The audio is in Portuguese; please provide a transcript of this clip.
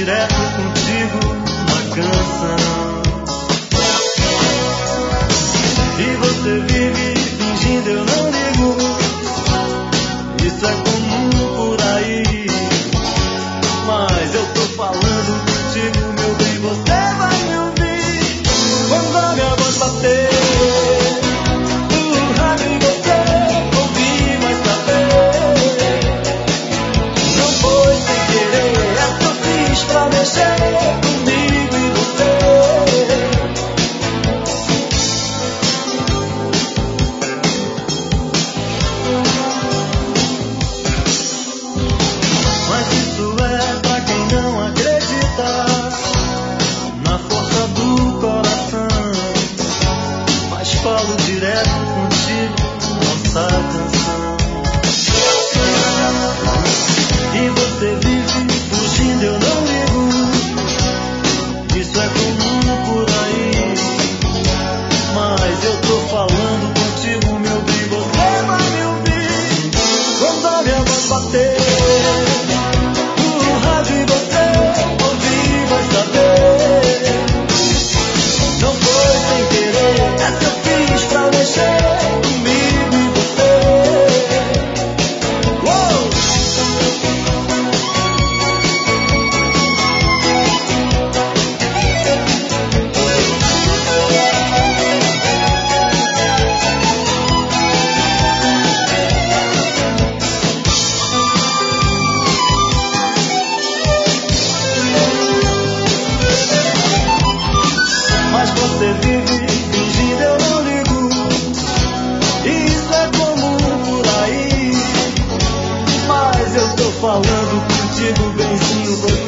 direto contigo uma canção. E você vive fingindo eu não ligo. Isso é comum por aí. Mas eu tô falando contigo, meu bem, você vai me ouvir. Quando a minha voz bater no rádio e você ouvir, vai saber. Não foi sem querer, é que eu fiz pra mexer comigo e você. Mas isso é pra quem não acredita na força do coração. Mas falo direto contigo, nossa canção. E você vive fugindo, eu não ligo. Isso é comum por aí. Mas eu tô falando contigo, meu bem, você vai me ouvir. Quando a minha voz bater no rádio e você ouvir, vai saber. Não foi sem querer, é que eu fiz pra mexer comigo e você. Uou! Mas você vive fingindo eu não ligo. Isso é comum por aí. Mas eu tô falando contigo, benzinho, você